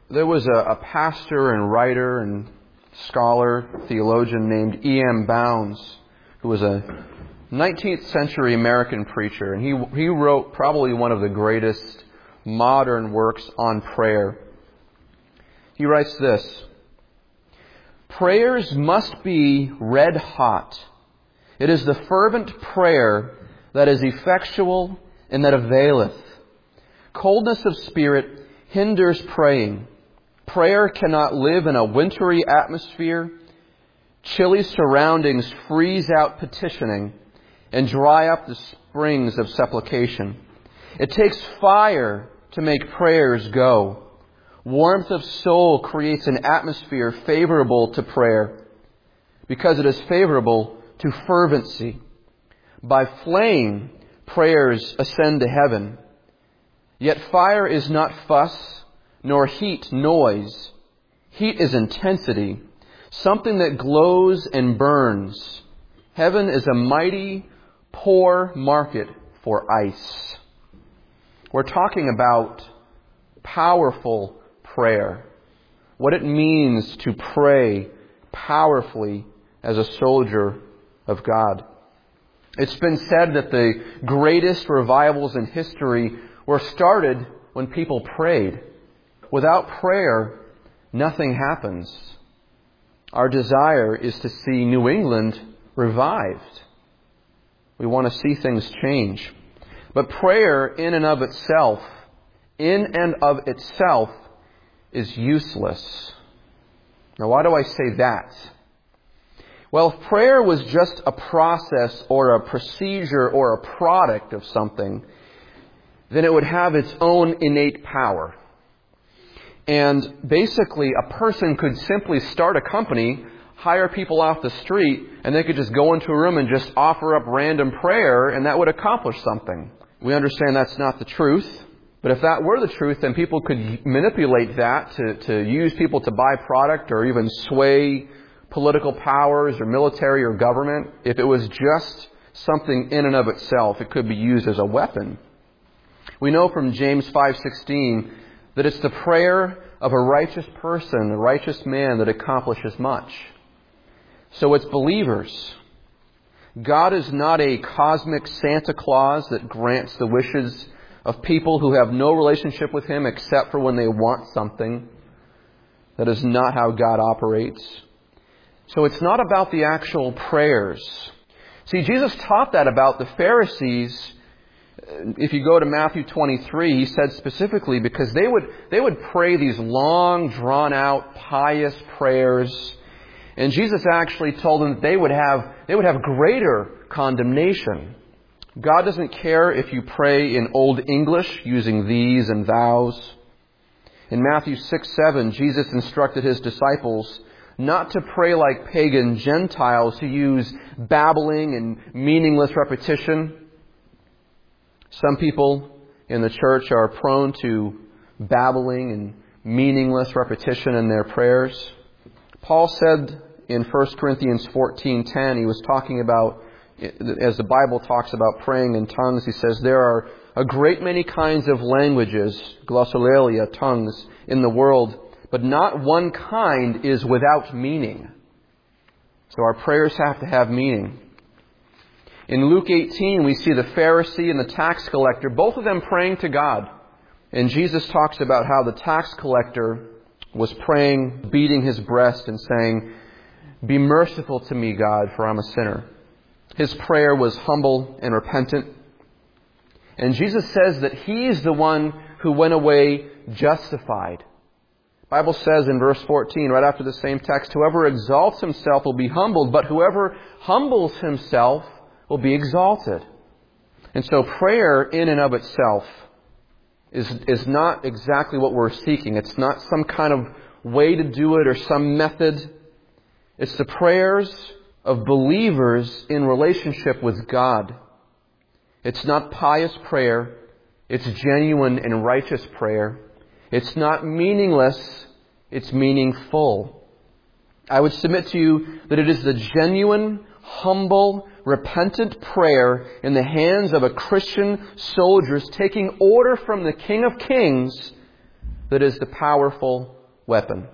There was a pastor and writer and scholar, theologian named E.M. Bounds, who was a 19th century American preacher, and he wrote probably one of the greatest modern works on prayer. He writes this: "Prayers must be red hot. It is the fervent prayer that is effectual and that availeth. Coldness of spirit hinders praying. Prayer cannot live in a wintry atmosphere. Chilly surroundings freeze out petitioning and dry up the springs of supplication. It takes fire to make prayers go. Warmth of soul creates an atmosphere favorable to prayer because it is favorable to fervency. By flame, prayers ascend to heaven. Yet fire is not fuss, nor heat noise. Heat is intensity, something that glows and burns. Heaven is a mighty, poor market for ice." We're talking about powerful prayer. What it means to pray powerfully as a soldier of God. It's been said that the greatest revivals in history were started when people prayed. Without prayer, nothing happens. Our desire is to see New England revived. We want to see things change. But prayer in and of itself is useless. Now, why do I say that? Well, if prayer was just a process or a procedure or a product of something, then it would have its own innate power. And basically, a person could simply start a company, hire people off the street, and they could just go into a room and just offer up random prayer, and that would accomplish something. We understand that's not the truth. But if that were the truth, then people could manipulate that to use people to buy product or even sway political powers or military or government. If it was just something in and of itself, it could be used as a weapon. We know from James 5:16 that it's the prayer of a righteous person, a righteous man, that accomplishes much. So it's believers. God is not a cosmic Santa Claus that grants the wishes of people who have no relationship with Him except for when they want something. That is not how God operates. So it's not about the actual prayers. See, Jesus taught that about the Pharisees. If you go to Matthew 23, He said specifically because they would pray these long, drawn-out, pious prayers. And Jesus actually told them that they would have greater condemnation. God doesn't care if you pray in Old English using these and thous. In Matthew 6:7, Jesus instructed His disciples not to pray like pagan Gentiles who use babbling and meaningless repetition. Some people in the church are prone to babbling and meaningless repetition in their prayers. Paul said in 1 Corinthians 14:10, he was talking about, as the Bible talks about praying in tongues, he says there are a great many kinds of languages, glossolalia, tongues, in the world, but not one kind is without meaning. So our prayers have to have meaning. In Luke 18, we see the Pharisee and the tax collector, both of them praying to God. And Jesus talks about how the tax collector was praying, beating his breast and saying, "Be merciful to me, God, for I'm a sinner." His prayer was humble and repentant. And Jesus says that He is the one who went away justified. The Bible says in verse 14, right after the same text, "Whoever exalts himself will be humbled, but whoever humbles himself will be exalted." And so prayer in and of itself is not exactly what we're seeking. It's not some kind of way to do it or some method. It's the prayers of believers in relationship with God. It's not pious prayer. It's genuine and righteous prayer. It's not meaningless. It's meaningful. I would submit to you that it is the genuine, humble, repentant prayer in the hands of a Christian soldiers taking order from the King of Kings that is the powerful weapon.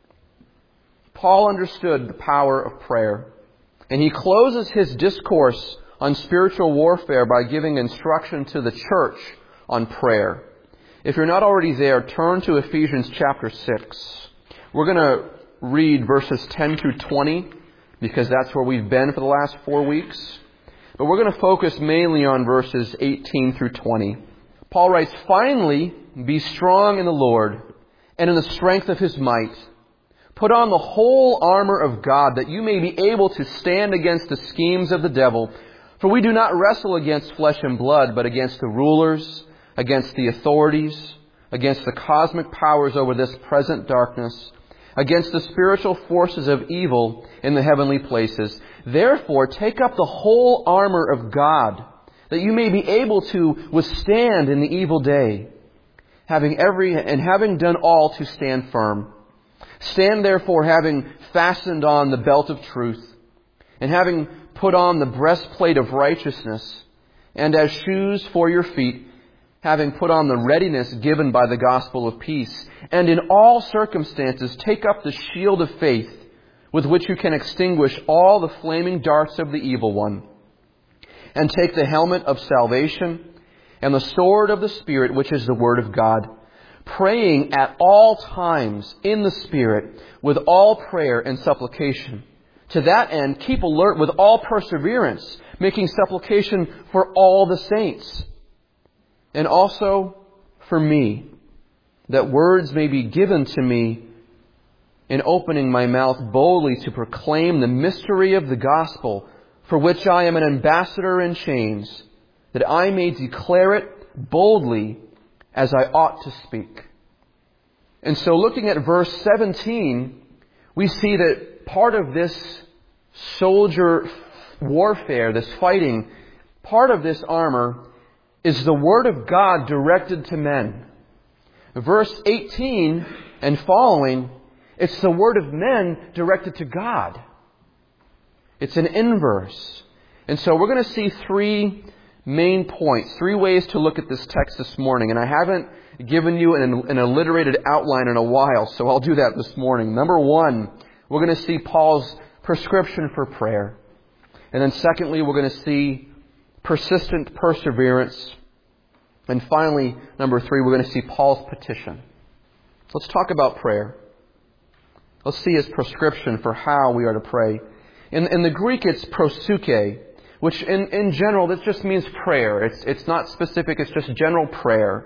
Paul understood the power of prayer, and he closes his discourse on spiritual warfare by giving instruction to the church on prayer. If you're not already there, turn to Ephesians chapter 6. We're going to read verses 10 through 20 because that's where we've been for the last 4 weeks. But we're going to focus mainly on verses 18 through 20. Paul writes, "Finally, be strong in the Lord and in the strength of His might. Put on the whole armor of God that you may be able to stand against the schemes of the devil. For we do not wrestle against flesh and blood, but against the rulers, against the authorities, against the cosmic powers over this present darkness, against the spiritual forces of evil in the heavenly places. Therefore, take up the whole armor of God, that you may be able to withstand in the evil day, having done all to stand firm. Stand therefore, having fastened on the belt of truth, and having put on the breastplate of righteousness, and as shoes for your feet, having put on the readiness given by the gospel of peace. And in all circumstances, take up the shield of faith, with which you can extinguish all the flaming darts of the evil one. And take the helmet of salvation and the sword of the Spirit, which is the Word of God, praying at all times in the Spirit with all prayer and supplication. To that end, keep alert with all perseverance, making supplication for all the saints, and also for me, that words may be given to me in opening my mouth boldly to proclaim the mystery of the gospel, for which I am an ambassador in chains, that I may declare it boldly as I ought to speak." And so looking at verse 17, we see that part of this soldier warfare, this fighting, part of this armor is the Word of God directed to men. Verse 18 and following, it's the Word of men directed to God. It's an inverse. And so we're going to see 3 main points, 3 ways to look at this text this morning. And I haven't given you an alliterated outline in a while, so I'll do that this morning. Number 1, we're going to see Paul's prescription for prayer. And then secondly, we're going to see persistent perseverance. And finally, number 3, we're going to see Paul's petition. So let's talk about prayer. Let's see his prescription for how we are to pray. In the Greek, it's proseuche, which in general, this just means prayer. It's not specific, it's just general prayer.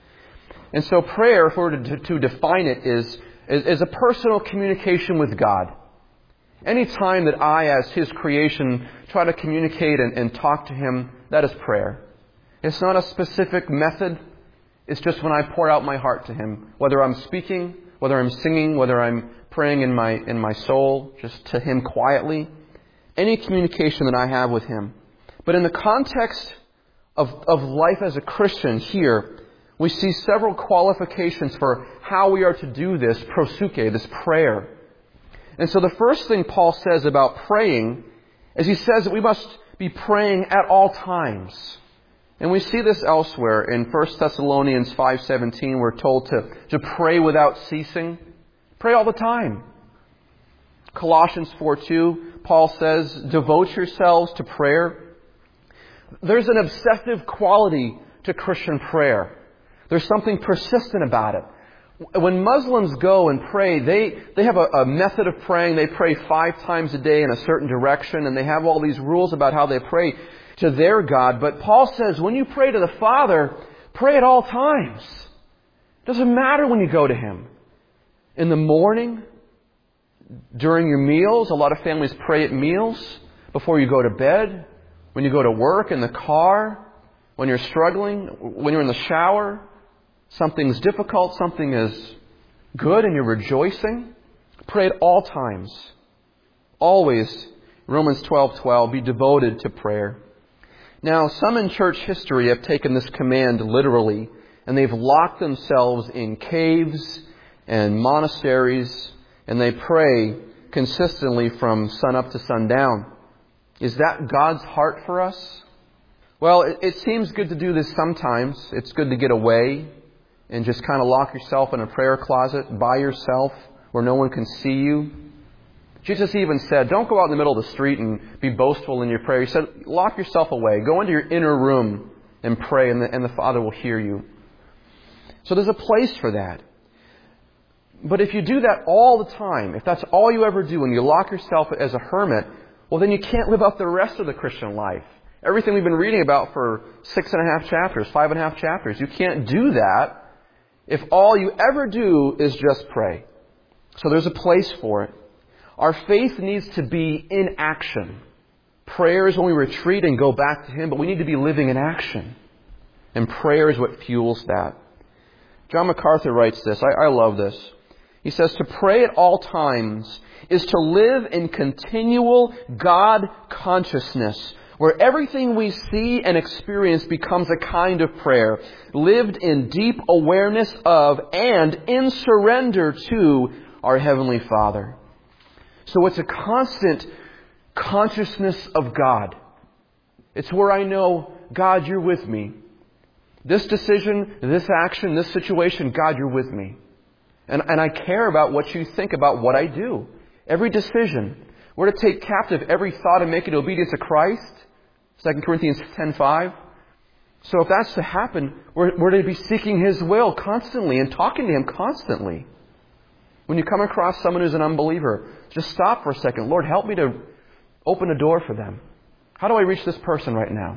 And so prayer, if we were to define it, is a personal communication with God. Any time that I, as His creation, try to communicate and talk to Him, that is prayer. It's not a specific method. It's just when I pour out my heart to Him. Whether I'm speaking, whether I'm singing, whether I'm praying in my soul, just to Him quietly. Any communication that I have with Him. But in the context of life as a Christian here, we see several qualifications for how we are to do this proseuche, this prayer. And so the first thing Paul says about praying is he says that we must be praying at all times. And we see this elsewhere. In 1 Thessalonians 5:17, we're told to pray without ceasing. Pray all the time. Colossians 4:2, Paul says, devote yourselves to prayer. There's an obsessive quality to Christian prayer. There's something persistent about it. When Muslims go and pray, they have a method of praying. They pray 5 times a day in a certain direction, and they have all these rules about how they pray to their God. But Paul says, when you pray to the Father, pray at all times. It doesn't matter when you go to Him. In the morning, during your meals, a lot of families pray at meals, before you go to bed, when you go to work, in the car, when you're struggling, when you're in the shower. Something's difficult, something is good, and you're rejoicing. Pray at all times. Always, Romans 12:12, be devoted to prayer. Now, some in church history have taken this command literally, and they've locked themselves in caves and monasteries, and they pray consistently from sun up to sundown. Is that God's heart for us? Well, it seems good to do this sometimes. It's good to get away. and just kind of lock yourself in a prayer closet by yourself where no one can see you. Jesus even said, don't go out in the middle of the street and be boastful in your prayer. He said, lock yourself away. Go into your inner room and pray, and the Father will hear you. So there's a place for that. But if you do that all the time, if that's all you ever do and you lock yourself as a hermit, well, then you can't live out the rest of the Christian life. Everything we've been reading about for 6.5 chapters, 5.5 chapters, you can't do that if all you ever do is just pray. So there's a place for it. Our faith needs to be in action. Prayer is when we retreat and go back to Him, but we need to be living in action. And prayer is what fuels that. John MacArthur writes this. I love this. He says, to pray at all times is to live in continual God consciousness, where everything we see and experience becomes a kind of prayer, lived in deep awareness of and in surrender to our Heavenly Father. So it's a constant consciousness of God. It's where I know, God, you're with me. This decision, this action, this situation, God, you're with me. And I care about what you think about what I do. Every decision. We're to take captive every thought and make it obedience to Christ. 2 Corinthians 10:5. So if that's to happen, we're to be seeking His will constantly and talking to Him constantly. When you come across someone who's an unbeliever, just stop for a second. Lord, help me to open a door for them. How do I reach this person right now?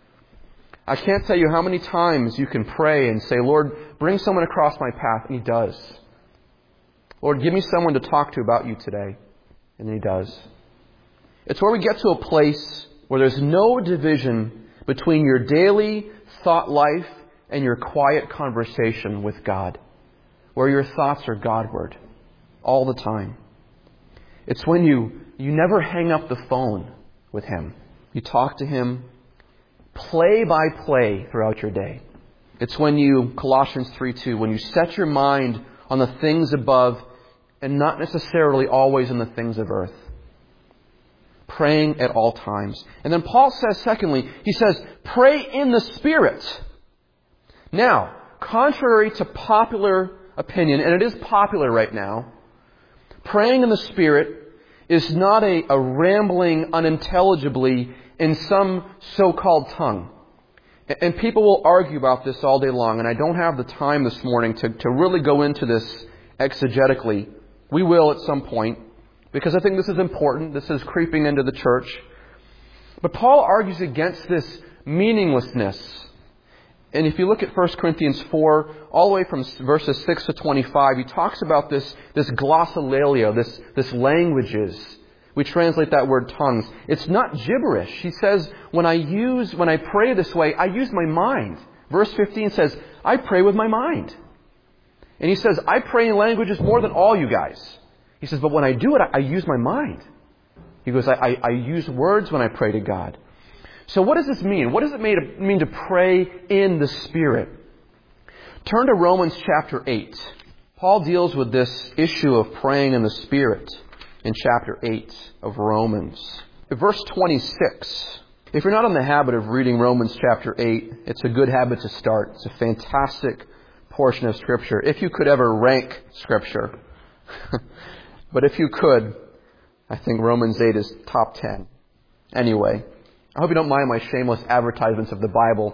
I can't tell you how many times you can pray and say, Lord, bring someone across my path. And He does. Lord, give me someone to talk to about you today. And He does. It's where we get to a place where there's no division between your daily thought life and your quiet conversation with God. Where your thoughts are Godward all the time. It's when you never hang up the phone with Him. You talk to Him play by play throughout your day. It's when you, Colossians 3:2, when you set your mind on the things above and not necessarily always on the things of earth. Praying at all times. And then Paul says, secondly, he says, pray in the Spirit. Now, contrary to popular opinion, and it is popular right now, praying in the Spirit is not a rambling unintelligibly in some so-called tongue. And people will argue about this all day long, and I don't have the time this morning to really go into this exegetically. We will at some point, because I think this is important. This is creeping into the church. But Paul argues against this meaninglessness. And if you look at 1 Corinthians 4, all the way from verses 6 to 25, he talks about this glossolalia, this languages. We translate that word tongues. It's not gibberish. He says, when I pray this way, I use my mind. Verse 15 says, I pray with my mind. And he says, I pray in languages more than all you guys. He says, but when I do it, I use my mind. He goes, I use words when I pray to God. So what does this mean? What does it mean to pray in the Spirit? Turn to Romans chapter 8. Paul deals with this issue of praying in the Spirit in chapter 8 of Romans. Verse 26. If you're not in the habit of reading Romans chapter 8, it's a good habit to start. It's a fantastic portion of Scripture. If you could ever rank Scripture. But if you could, I think Romans 8 is top 10. Anyway, I hope you don't mind my shameless advertisements of the Bible.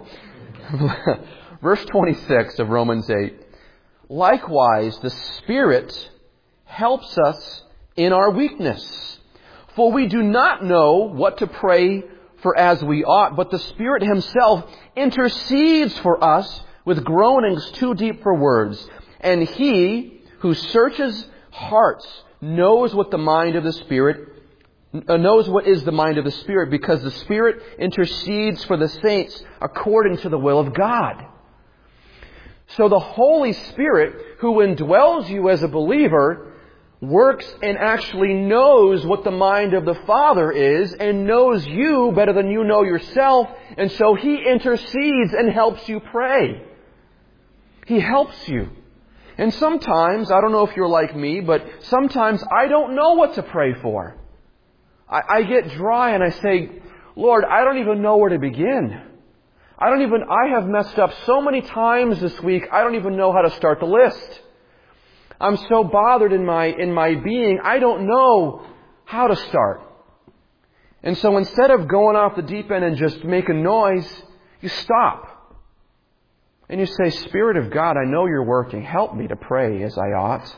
Verse 26 of Romans 8. Likewise, the Spirit helps us in our weakness. For we do not know what to pray for as we ought, but the Spirit Himself intercedes for us with groanings too deep for words. And He who searches hearts knows what is the mind of the Spirit, because the Spirit intercedes for the saints according to the will of God. So the Holy Spirit, who indwells you as a believer, works and actually knows what the mind of the Father is and knows you better than you know yourself. And so He intercedes and helps you pray. He helps you. And sometimes, I don't know if you're like me, but sometimes I don't know what to pray for. I get dry and I say, Lord, I don't even know where to begin. I have messed up so many times this week, I don't even know how to start the list. I'm so bothered in my being, I don't know how to start. And so instead of going off the deep end and just making noise, you stop. And you say, Spirit of God, I know you're working. Help me to pray as I ought.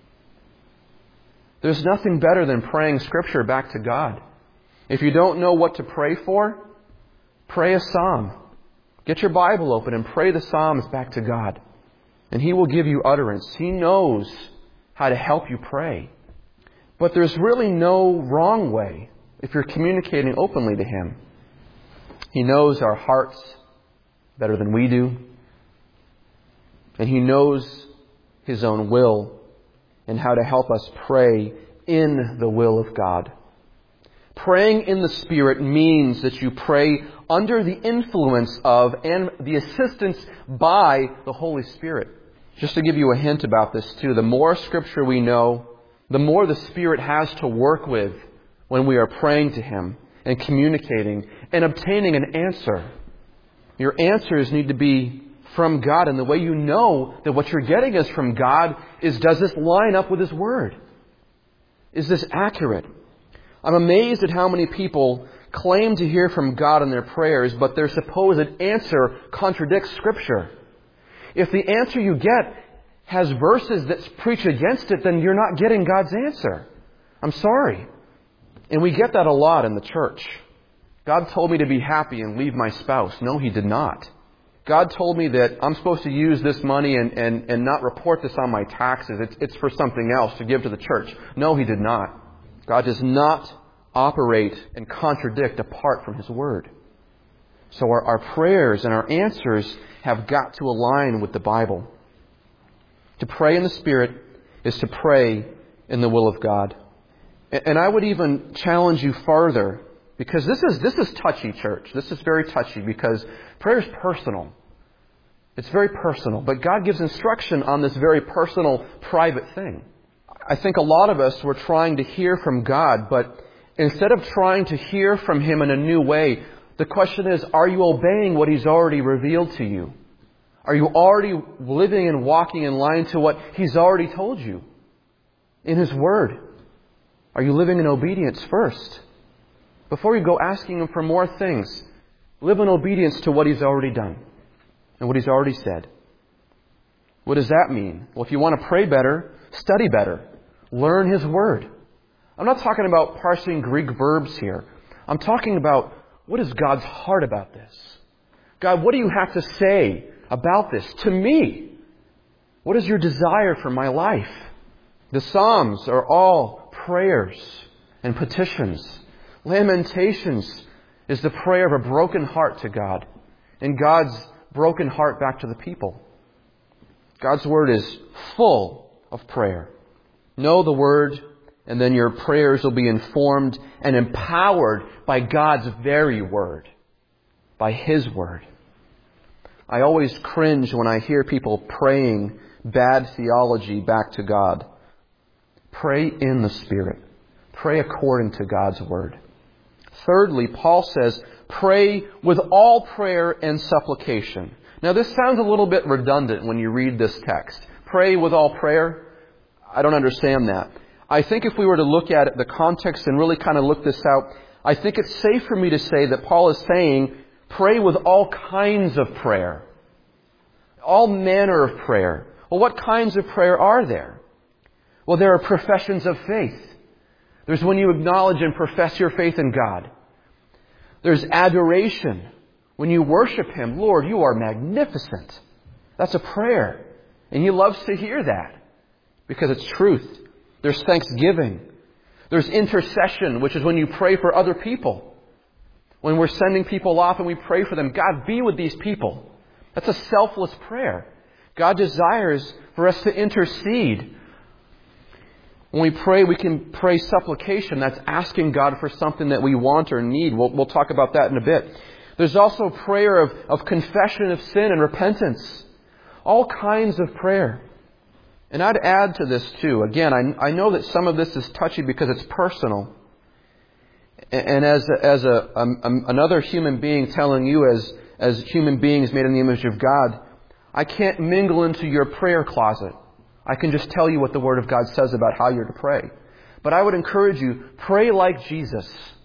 There's nothing better than praying Scripture back to God. If you don't know what to pray for, pray a psalm. Get your Bible open and pray the Psalms back to God. And He will give you utterance. He knows how to help you pray. But there's really no wrong way if you're communicating openly to Him. He knows our hearts better than we do. And He knows His own will and how to help us pray in the will of God. Praying in the Spirit means that you pray under the influence of and the assistance by the Holy Spirit. Just to give you a hint about this too, the more Scripture we know, the more the Spirit has to work with when we are praying to Him and communicating and obtaining an answer. Your answers need to be from God, and the way you know that what you're getting is from God is, does this line up with His Word? Is this accurate? I'm amazed at how many people claim to hear from God in their prayers, but their supposed answer contradicts Scripture. If the answer you get has verses that preach against it, then you're not getting God's answer. I'm sorry. And we get that a lot in the church. God told me to be happy and leave my spouse. No, He did not. God told me that I'm supposed to use this money and not report this on my taxes. It's for something else to give to the church. No, He did not. God does not operate and contradict apart from His Word. So our prayers and our answers have got to align with the Bible. To pray in the Spirit is to pray in the will of God. And I would even challenge you farther, because this is touchy, church. This is very touchy because prayer is personal. It's very personal. But God gives instruction on this very personal, private thing. I think a lot of us were trying to hear from God, but instead of trying to hear from Him in a new way, the question is, are you obeying what He's already revealed to you? Are you already living and walking in line to what He's already told you in His Word? Are you living in obedience first? Before you go asking Him for more things, live in obedience to what He's already done and what He's already said. What does that mean? Well, if you want to pray better, study better. Learn His Word. I'm not talking about parsing Greek verbs here. I'm talking about, what is God's heart about this? God, what do you have to say about this to me? What is your desire for my life? The Psalms are all prayers and petitions. Lamentations is the prayer of a broken heart to God, and God's broken heart back to the people. God's Word is full of prayer. Know the Word, and then your prayers will be informed and empowered by God's very Word, by His Word. I always cringe when I hear people praying bad theology back to God. Pray in the Spirit. Pray according to God's Word. Thirdly, Paul says, pray with all prayer and supplication. Now, this sounds a little bit redundant when you read this text. Pray with all prayer? I don't understand that. I think if we were to look at it, the context and really kind of look this out, I think it's safe for me to say that Paul is saying, pray with all kinds of prayer. All manner of prayer. Well, what kinds of prayer are there? Well, there are professions of faith. There's when you acknowledge and profess your faith in God. There's adoration. When you worship Him, Lord, you are magnificent. That's a prayer. And He loves to hear that because it's truth. There's thanksgiving. There's intercession, which is when you pray for other people. When we're sending people off and we pray for them, God, be with these people. That's a selfless prayer. God desires for us to intercede. When we pray, we can pray supplication. That's asking God for something that we want or need. We'll talk about that in a bit. There's also prayer of confession of sin and repentance. All kinds of prayer. And I'd add to this too. Again, I know that some of this is touchy because it's personal. And as another human being telling you as human beings made in the image of God, I can't mingle into your prayer closet. I can just tell you what the Word of God says about how you're to pray. But I would encourage you, pray like Jesus.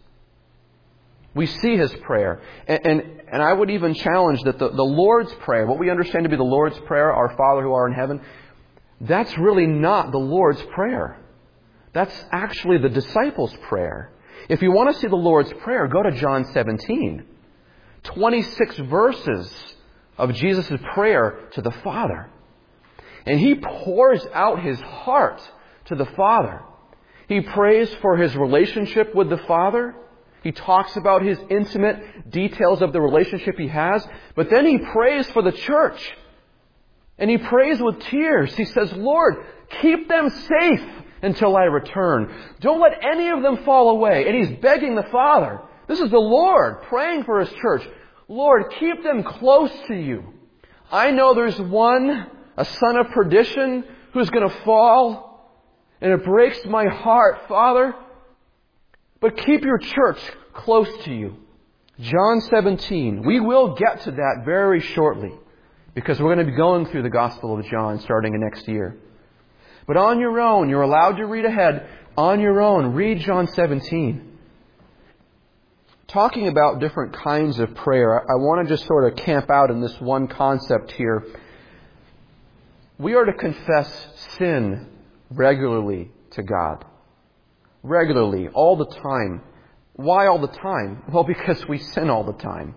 We see His prayer. And I would even challenge that the Lord's Prayer, what we understand to be the Lord's Prayer, our Father who art in heaven, that's really not the Lord's Prayer. That's actually the disciples' prayer. If you want to see the Lord's Prayer, go to John 17. 26 verses of Jesus' prayer to the Father. And He pours out His heart to the Father. He prays for His relationship with the Father. He talks about His intimate details of the relationship He has. But then He prays for the church. And He prays with tears. He says, Lord, keep them safe until I return. Don't let any of them fall away. And He's begging the Father. This is the Lord praying for His church. Lord, keep them close to you. I know there's one, a son of perdition, who's going to fall. And it breaks my heart, Father. But keep your church close to you. John 17. We will get to that very shortly, because we're going to be going through the Gospel of John starting next year. But on your own, you're allowed to read ahead. On your own, read John 17. Talking about different kinds of prayer, I want to just sort of camp out in this one concept here. We are to confess sin regularly to God. Regularly, all the time. Why all the time? Well, because we sin all the time.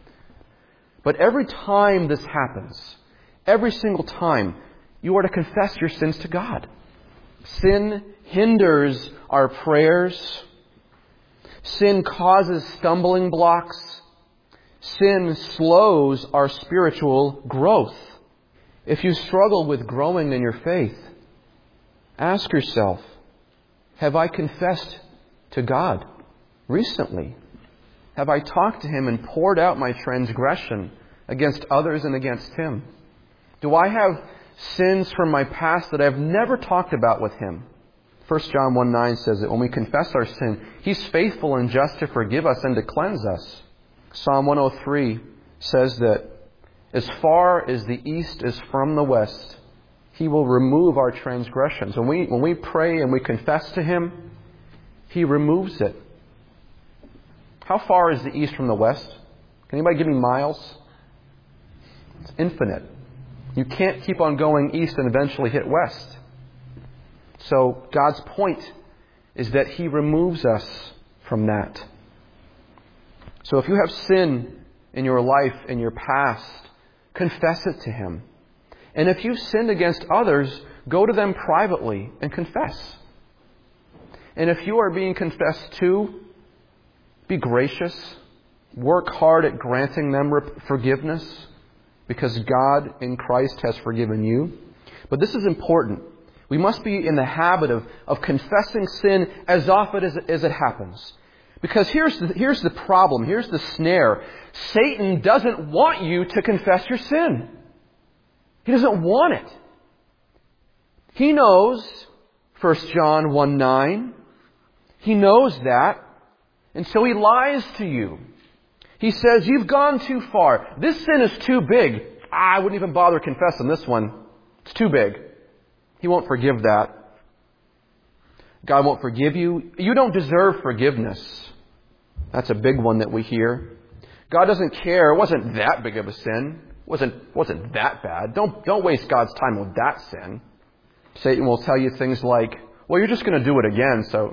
But every time this happens, every single time, you are to confess your sins to God. Sin hinders our prayers. Sin causes stumbling blocks. Sin slows our spiritual growth. If you struggle with growing in your faith, ask yourself, have I confessed to God recently? Have I talked to Him and poured out my transgression against others and against Him? Do I have sins from my past that I've never talked about with Him? 1 John 1:9 says that when we confess our sin, He's faithful and just to forgive us and to cleanse us. Psalm 103 says that as far as the east is from the west, He will remove our transgressions. When we pray and we confess to Him, He removes it. How far is the east from the west? Can anybody give me miles? It's infinite. You can't keep on going east and eventually hit west. So God's point is that He removes us from that. So if you have sin in your life, in your past, confess it to Him. And if you've sinned against others, go to them privately and confess. And if you are being confessed to, be gracious. Work hard at granting them forgiveness, because God in Christ has forgiven you. But this is important. We must be in the habit of confessing sin as often as it happens. Because here's the problem. Here's the snare. Satan doesn't want you to confess your sin. He doesn't want it. He knows, 1 John 1:9, he knows that, and so he lies to you. He says, you've gone too far. This sin is too big. I wouldn't even bother confessing this one. It's too big. He won't forgive that. God won't forgive you. You don't deserve forgiveness. That's a big one that we hear. God doesn't care. It wasn't that big of a sin. It wasn't that bad. Don't waste God's time with that sin. Satan will tell you things like, well, you're just going to do it again, so,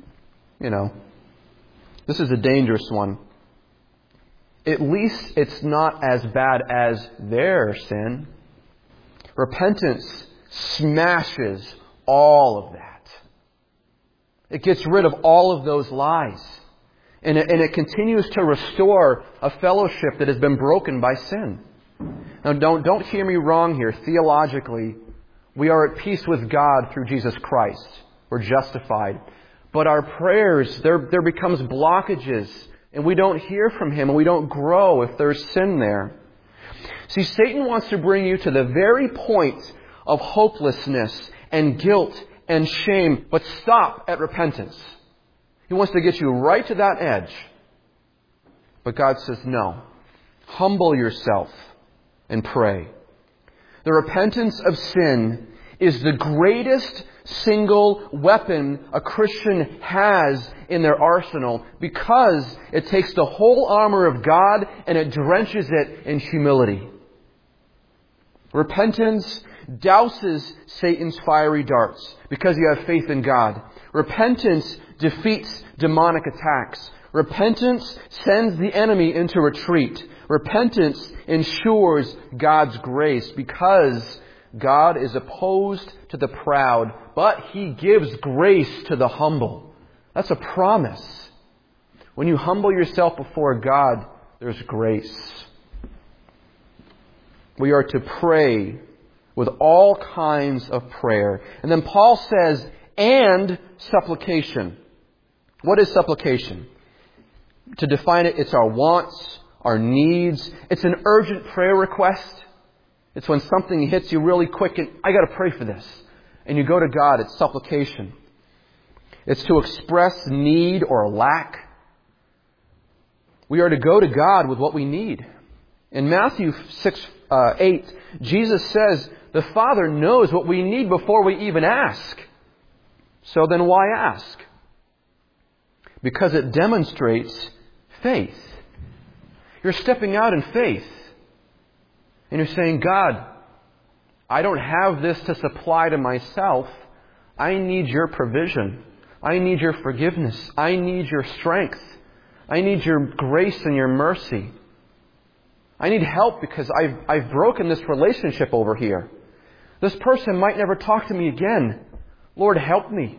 This is a dangerous one. At least it's not as bad as their sin. Repentance smashes all of that. It gets rid of all of those lies. And it continues to restore a fellowship that has been broken by sin. Now, don't hear me wrong here. Theologically, we are at peace with God through Jesus Christ. We're justified. But our prayers, there becomes blockages, and we don't hear from Him, and we don't grow if there's sin there. See, Satan wants to bring you to the very point of hopelessness and guilt and shame, but stop at repentance. He wants to get you right to that edge. But God says, no. Humble yourself and pray. The repentance of sin is the greatest single weapon a Christian has in their arsenal because it takes the whole armor of God and it drenches it in humility. Repentance douses Satan's fiery darts because you have faith in God. Repentance defeats demonic attacks. Repentance sends the enemy into retreat. Repentance ensures God's grace because God is opposed to the proud, but He gives grace to the humble. That's a promise. When you humble yourself before God, there's grace. We are to pray with all kinds of prayer. And then Paul says, and supplication. What is supplication? To define it, it's our wants, our needs. It's an urgent prayer request. It's when something hits you really quick and I got to pray for this. And you go to God. It's supplication. It's to express need or lack. We are to go to God with what we need. In Matthew 6:8, Jesus says, the Father knows what we need before we even ask. So then why ask? Because it demonstrates faith. You're stepping out in faith. And you're saying, God, I don't have this to supply to myself. I need your provision. I need your forgiveness. I need your strength. I need your grace and your mercy. I need help because I've broken this relationship over here. This person might never talk to me again. Lord, help me.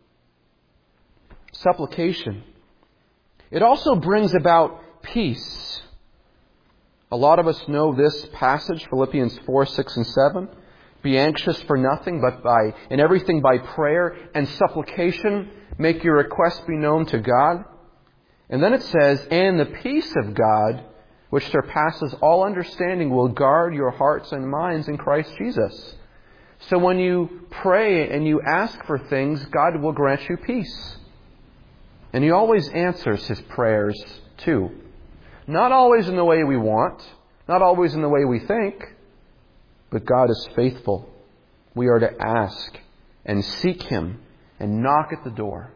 Supplication. It also brings about peace. A lot of us know this passage, Philippians 4, 6, and 7. Be anxious for nothing, but in everything by prayer and supplication, make your requests be known to God. And then it says, and the peace of God, which surpasses all understanding, will guard your hearts and minds in Christ Jesus. So when you pray and you ask for things, God will grant you peace. And He always answers His prayers too. Not always in the way we want, not always in the way we think, but God is faithful. We are to ask and seek Him and knock at the door.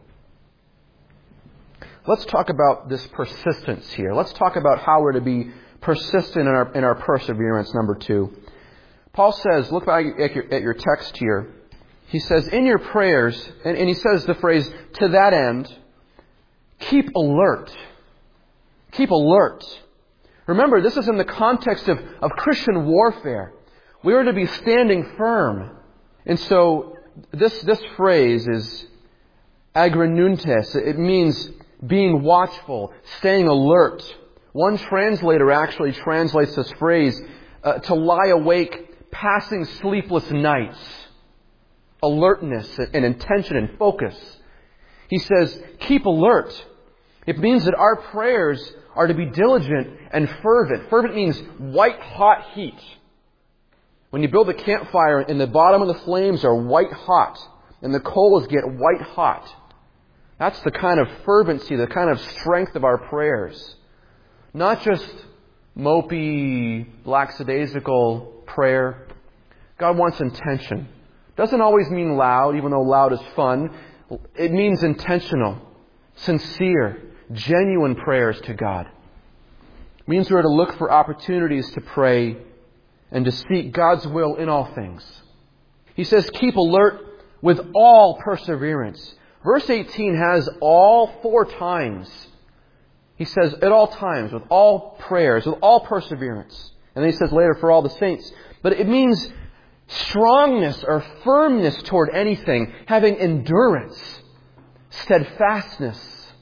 Let's talk about this persistence here. Let's talk about how we're to be persistent in our perseverance, number 2. Paul says, look back at your text here. He says, in your prayers, and he says the phrase, to that end, keep alert. Keep alert. Remember, this is in the context of Christian warfare. We are to be standing firm. And so this phrase is agranuntes. It means being watchful, staying alert. One translator actually translates this phrase to lie awake, passing sleepless nights. Alertness and intention and focus. He says, keep alert. It means that our prayers are to be diligent and fervent. Fervent means white hot heat. When you build a campfire and the bottom of the flames are white hot and the coals get white hot, that's the kind of fervency, the kind of strength of our prayers. Not just mopey, lackadaisical prayer. God wants intention. Doesn't always mean loud, even though loud is fun. It means intentional, sincere, genuine prayers to God. It means we're to look for opportunities to pray and to seek God's will in all things. He says, keep alert with all perseverance. Verse 18 has all 4 times. He says, at all times, with all prayers, with all perseverance. And then he says later, for all the saints. But it means strongness or firmness toward anything, having endurance, steadfastness.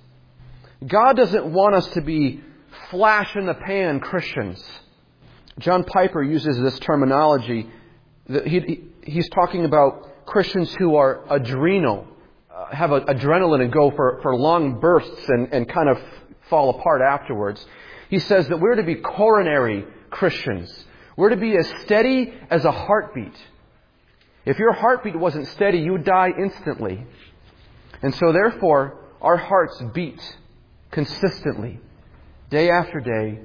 God doesn't want us to be flash-in-the-pan Christians. John Piper uses this terminology. He's talking about Christians who are adrenal, have adrenaline and go for long bursts and kind of fall apart afterwards. He says that we're to be coronary Christians. We're to be as steady as a heartbeat. If your heartbeat wasn't steady, you would die instantly. And so therefore, our hearts beat consistently, day after day,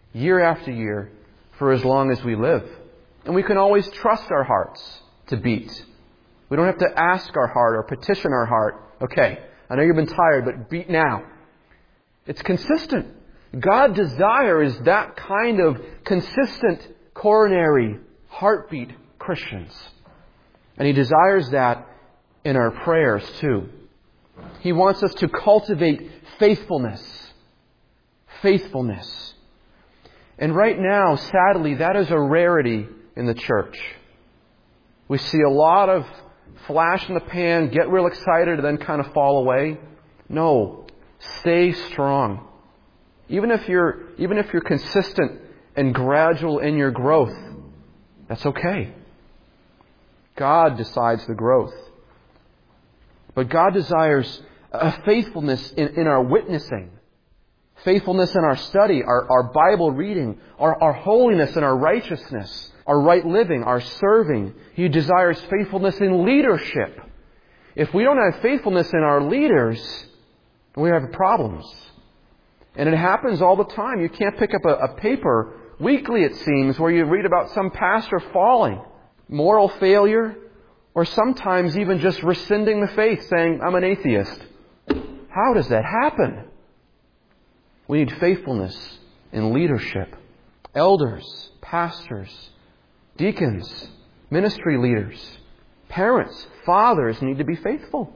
year after year, for as long as we live. And we can always trust our hearts to beat. We don't have to ask our heart or petition our heart, okay, I know you've been tired, but beat now. It's consistent. God desires that kind of consistent, coronary, heartbeat Christians. And He desires that in our prayers too. He wants us to cultivate faithfulness. Faithfulness. And right now, sadly, that is a rarity in the church. We see a lot of flash in the pan, get real excited, and then kind of fall away. No. Stay strong. Even if you're consistent and gradual in your growth, that's okay. God decides the growth. But God desires a faithfulness in our witnessing, faithfulness in our study, our Bible reading, our holiness and our righteousness, our right living, our serving. He desires faithfulness in leadership. If we don't have faithfulness in our leaders, we have problems. And it happens all the time. You can't pick up a paper, weekly it seems, where you read about some pastor falling, moral failure, or sometimes even just rescinding the faith, saying, I'm an atheist. How does that happen? We need faithfulness in leadership. Elders, pastors, deacons, ministry leaders, parents, fathers need to be faithful.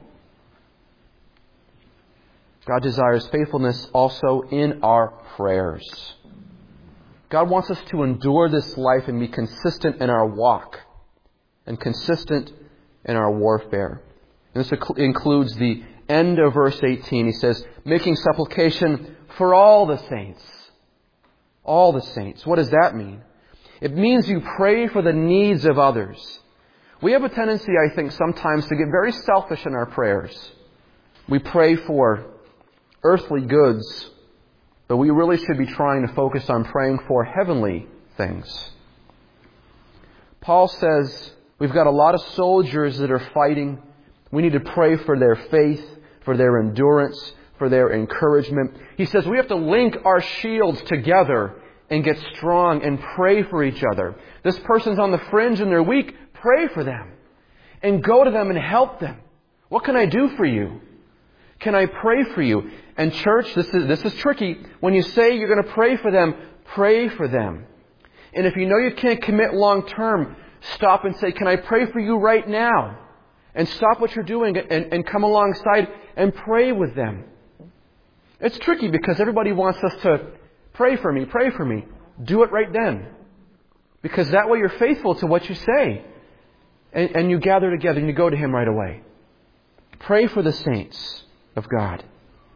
God desires faithfulness also in our prayers. God wants us to endure this life and be consistent in our walk and consistent in our warfare. And this includes the end of verse 18. He says, making supplication for all the saints. All the saints. What does that mean? It means you pray for the needs of others. We have a tendency, I think, sometimes to get very selfish in our prayers. We pray for earthly goods, but we really should be trying to focus on praying for heavenly things. Paul says we've got a lot of soldiers that are fighting. We need to pray for their faith, for their endurance, for their encouragement. He says we have to link our shields together and get strong and pray for each other. This person's on the fringe and they're weak. Pray for them and go to them and help them. What can I do for you? Can I pray for you? And church, this is tricky. When you say you're going to pray for them, pray for them. And if you know you can't commit long term, stop and say, can I pray for you right now? And stop what you're doing and come alongside and pray with them. It's tricky because everybody wants us to pray for me, pray for me. Do it right then. Because that way you're faithful to what you say. And you gather together and you go to Him right away. Pray for the saints of God.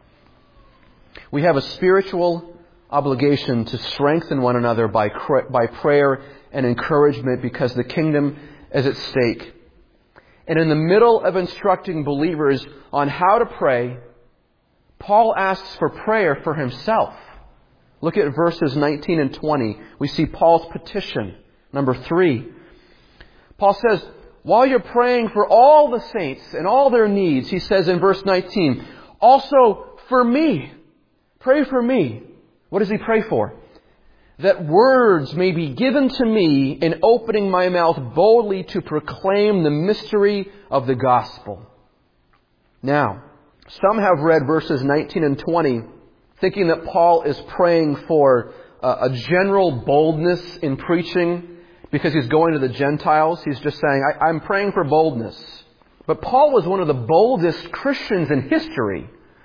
We have a spiritual obligation to strengthen one another by prayer and encouragement because the kingdom is at stake. And in the middle of instructing believers on how to pray, Paul asks for prayer for himself. Look at verses 19 and 20. We see Paul's petition, number 3. Paul says, while you're praying for all the saints and all their needs, he says in verse 19, also for me. Pray for me. What does he pray for? That words may be given to me in opening my mouth boldly to proclaim the mystery of the gospel. Now, some have read verses 19 and 20 thinking that Paul is praying for a general boldness in preaching because he's going to the Gentiles. He's just saying, I'm praying for boldness. But Paul was one of the boldest Christians in history.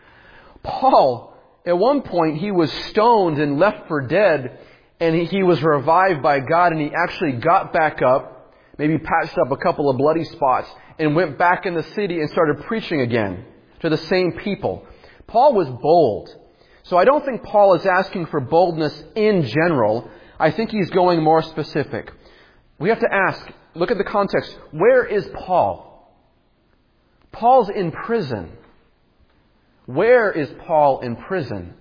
Paul, at one point, he was stoned and left for dead, and he was revived by God, and he actually got back up, maybe patched up a couple of bloody spots, and went back in the city and started preaching again to the same people. Paul was bold. So I don't think Paul is asking for boldness in general. I think he's going more specific. We have to ask, look at the context. Where is Paul? Paul's in prison. Where is Paul in prison?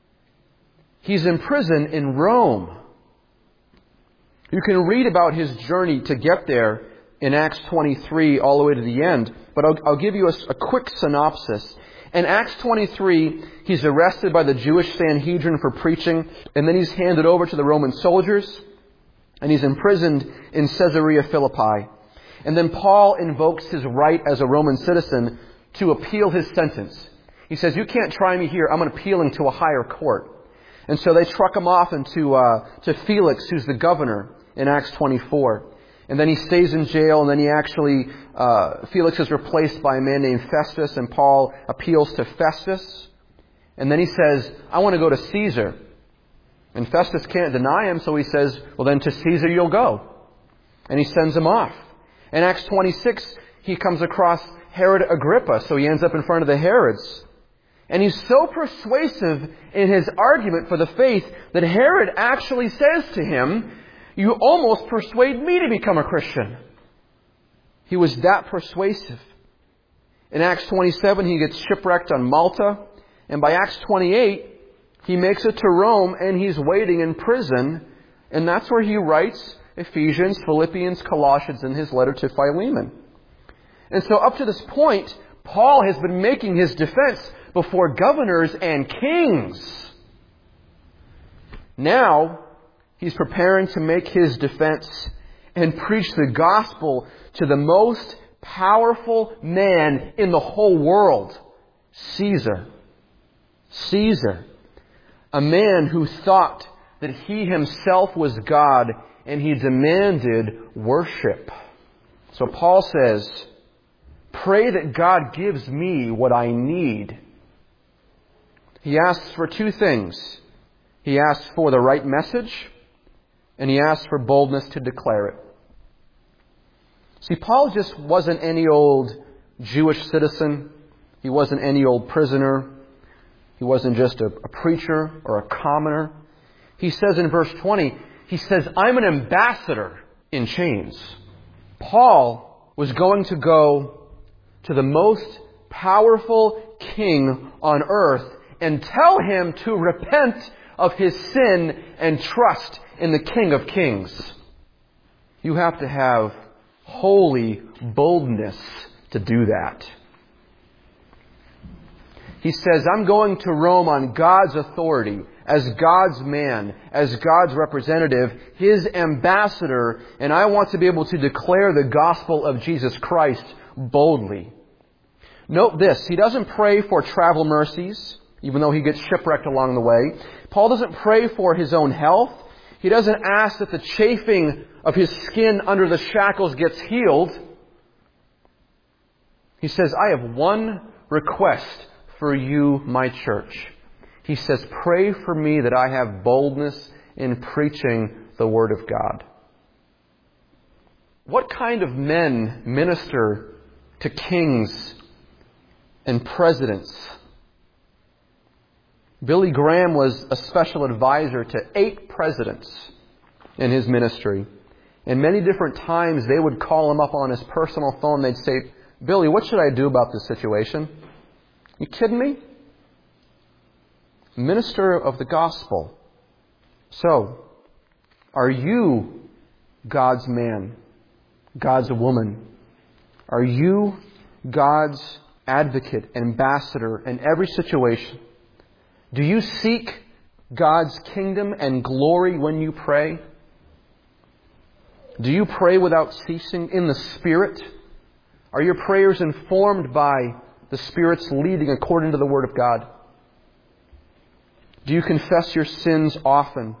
He's in prison in Rome. You can read about his journey to get there in Acts 23 all the way to the end. But I'll give you a quick synopsis. In Acts 23, he's arrested by the Jewish Sanhedrin for preaching, and then he's handed over to the Roman soldiers, and he's imprisoned in Caesarea Philippi. And then Paul invokes his right as a Roman citizen to appeal his sentence. He says, you can't try me here, I'm appealing to a higher court. And so they truck him off to Felix, who's the governor, in Acts 24. And then he stays in jail, and then Felix is replaced by a man named Festus, and Paul appeals to Festus. And then he says, I want to go to Caesar. And Festus can't deny him, so he says, well then to Caesar you'll go. And he sends him off. In Acts 26, he comes across Herod Agrippa, so he ends up in front of the Herods. And he's so persuasive in his argument for the faith that Herod actually says to him, you almost persuade me to become a Christian. He was that persuasive. In Acts 27, he gets shipwrecked on Malta. And by Acts 28, he makes it to Rome and he's waiting in prison. And that's where he writes Ephesians, Philippians, Colossians, and his letter to Philemon. And so up to this point, Paul has been making his defense before governors and kings. Now, he's preparing to make his defense and preach the gospel to the most powerful man in the whole world, Caesar. Caesar, a man who thought that he himself was God and he demanded worship. So Paul says, pray that God gives me what I need. He asks for two things. He asks for the right message, and he asks for boldness to declare it. See, Paul just wasn't any old Jewish citizen. He wasn't any old prisoner. He wasn't just a preacher or a commoner. He says in verse 20, he says, I'm an ambassador in chains. Paul was going to go to the most powerful king on earth and tell him to repent of his sin and trust in the King of Kings. You have to have holy boldness to do that. He says, I'm going to Rome on God's authority, as God's man, as God's representative, His ambassador, and I want to be able to declare the gospel of Jesus Christ boldly. Note this, he doesn't pray for travel mercies, even though he gets shipwrecked along the way. Paul doesn't pray for his own health. He doesn't ask that the chafing of his skin under the shackles gets healed. He says, I have one request for you, my church. He says, pray for me that I have boldness in preaching the Word of God. What kind of men minister to kings and presidents? Billy Graham was a special advisor to 8 presidents in his ministry. And many different times they would call him up on his personal phone. They'd say, Billy, what should I do about this situation? You kidding me? Minister of the gospel. So, are you God's man? God's woman? Are you God's advocate, ambassador in every situation? Do you seek God's kingdom and glory when you pray? Do you pray without ceasing in the Spirit? Are your prayers informed by the Spirit's leading according to the Word of God? Do you confess your sins often?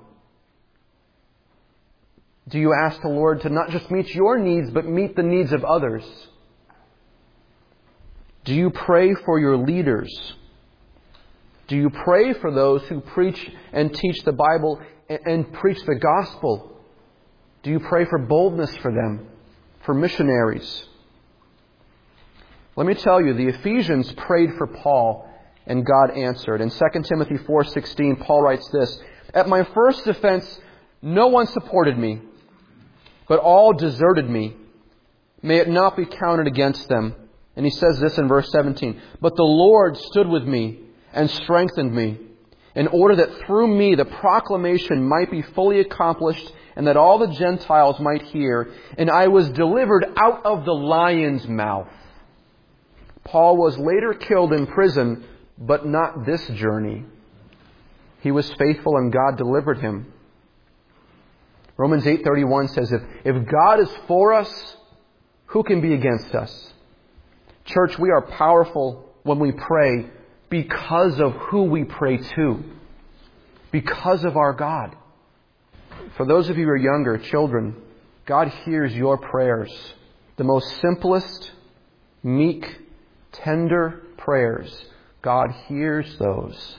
Do you ask the Lord to not just meet your needs, but meet the needs of others? Do you pray for your leaders? Do you pray for those who preach and teach the Bible and preach the gospel? Do you pray for boldness for them, for missionaries? Let me tell you, the Ephesians prayed for Paul and God answered. In 2 Timothy 4:16, Paul writes this, At my first defense, no one supported me, but all deserted me. May it not be counted against them. And he says this in verse 17, But the Lord stood with me and strengthened me, in order that through me the proclamation might be fully accomplished and that all the Gentiles might hear. And I was delivered out of the lion's mouth. Paul was later killed in prison, but not this journey. He was faithful and God delivered him. Romans 8:31 says, if God is for us, who can be against us? Church, we are powerful when we pray because of who we pray to. Because of our God. For those of you who are younger, children, God hears your prayers. The most simplest, meek, tender prayers. God hears those.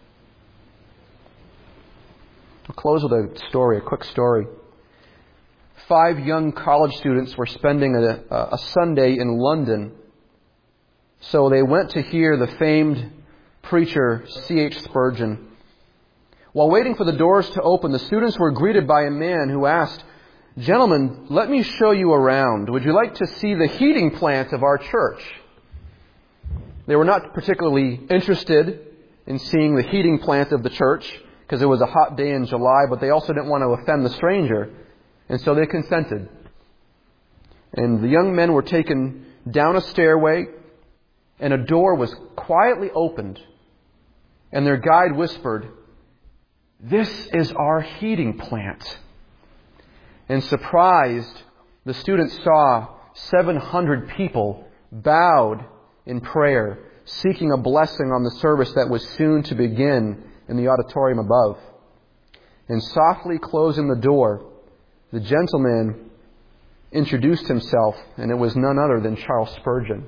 I'll close with a quick story. 5 young college students were spending a Sunday in London. So they went to hear the famed preacher C.H. Spurgeon. While waiting for the doors to open, the students were greeted by a man who asked, "Gentlemen, let me show you around. Would you like to see the heating plant of our church?" They were not particularly interested in seeing the heating plant of the church because it was a hot day in July, but they also didn't want to offend the stranger. And so they consented. And the young men were taken down a stairway, and a door was quietly opened. And their guide whispered, "This is our heating plant." And surprised, the students saw 700 people bowed in prayer, seeking a blessing on the service that was soon to begin in the auditorium above. And softly closing the door, the gentleman introduced himself, and it was none other than Charles Spurgeon.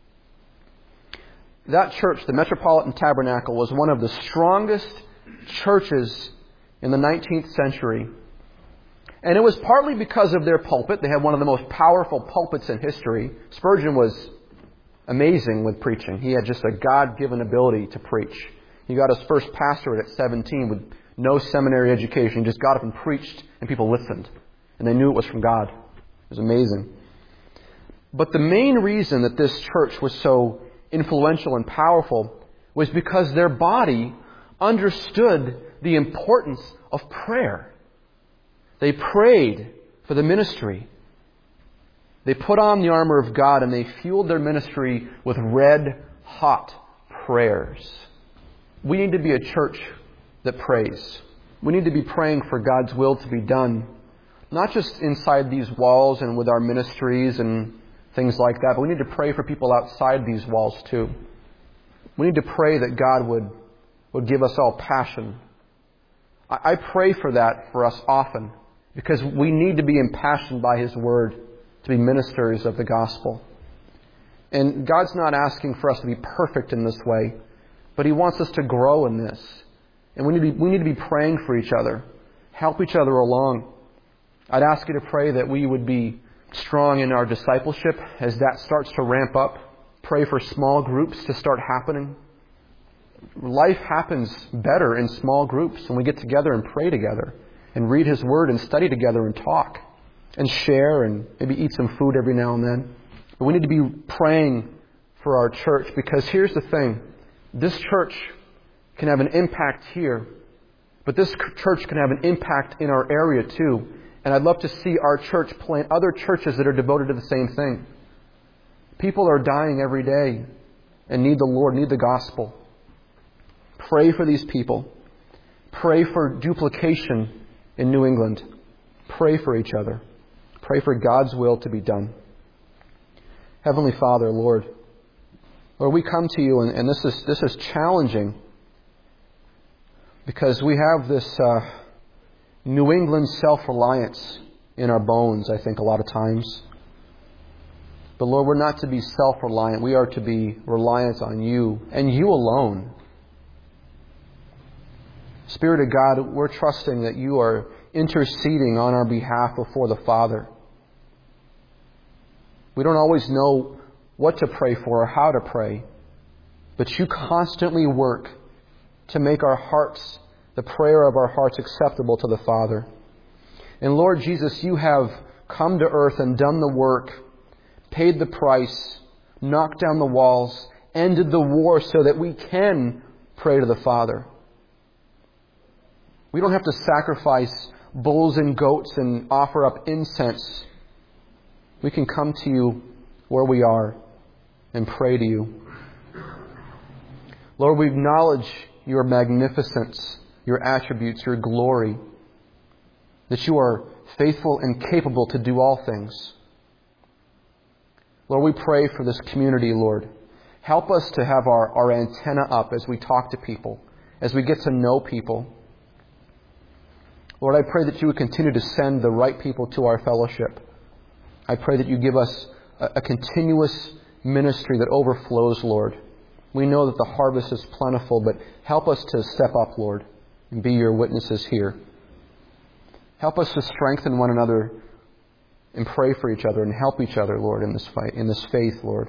That church, the Metropolitan Tabernacle, was one of the strongest churches in the 19th century. And it was partly because of their pulpit. They had one of the most powerful pulpits in history. Spurgeon was amazing with preaching. He had just a God-given ability to preach. He got his first pastorate at 17 with no seminary education. He just got up and preached, and people listened. And they knew it was from God. It was amazing. But the main reason that this church was so influential and powerful was because their body understood the importance of prayer. They prayed for the ministry. They put on the armor of God and they fueled their ministry with red hot prayers. We need to be a church that prays. We need to be praying for God's will to be done. Not just inside these walls and with our ministries and things like that, but we need to pray for people outside these walls too. We need to pray that God would give us all passion. I pray for that for us often because we need to be impassioned by His Word to be ministers of the gospel. And God's not asking for us to be perfect in this way, but He wants us to grow in this. And we need to be praying for each other, help each other along. I'd ask you to pray that we would be strong in our discipleship as that starts to ramp up. Pray for small groups to start happening. Life happens better in small groups when we get together and pray together and read His Word and study together and talk and share and maybe eat some food every now and then. But we need to be praying for our church because here's the thing. This church can have an impact here, but this church can have an impact in our area too. And I'd love to see our church plant other churches that are devoted to the same thing. People are dying every day and need the Lord, need the gospel. Pray for these people. Pray for duplication in New England. Pray for each other. Pray for God's will to be done. Heavenly Father, Lord, we come to you, and this is challenging because we have this New England self-reliance in our bones, I think, a lot of times. But Lord, we're not to be self-reliant. We are to be reliant on you and you alone. Spirit of God, we're trusting that you are interceding on our behalf before the Father. We don't always know what to pray for or how to pray, but you constantly work to make our hearts, the prayer of our hearts, acceptable to the Father. And Lord Jesus, you have come to earth and done the work, paid the price, knocked down the walls, ended the war so that we can pray to the Father. We don't have to sacrifice bulls and goats and offer up incense. We can come to you where we are and pray to you. Lord, we acknowledge your magnificence, your attributes, your glory, that you are faithful and capable to do all things. Lord, we pray for this community, Lord. Help us to have our antenna up as we talk to people, as we get to know people. Lord, I pray that you would continue to send the right people to our fellowship. I pray that you give us a continuous ministry that overflows, Lord. We know that the harvest is plentiful, but help us to step up, Lord, and be your witnesses here. Help us to strengthen one another and pray for each other and help each other, Lord, in this fight, in this faith, Lord.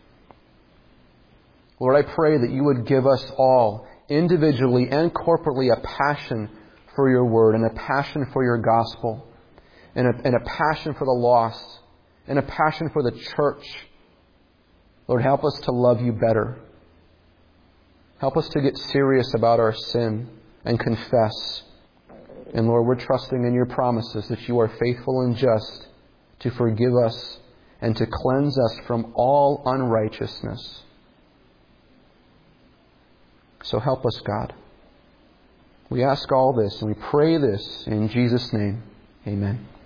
Lord, I pray that you would give us all, individually and corporately, a passion for your word and a passion for your gospel and a passion for the lost and a passion for the church. Lord, help us to love you better. Help us to get serious about our sin and confess. And Lord, we're trusting in your promises that you are faithful and just to forgive us and to cleanse us from all unrighteousness. So help us, God. We ask all this and we pray this in Jesus' name. Amen.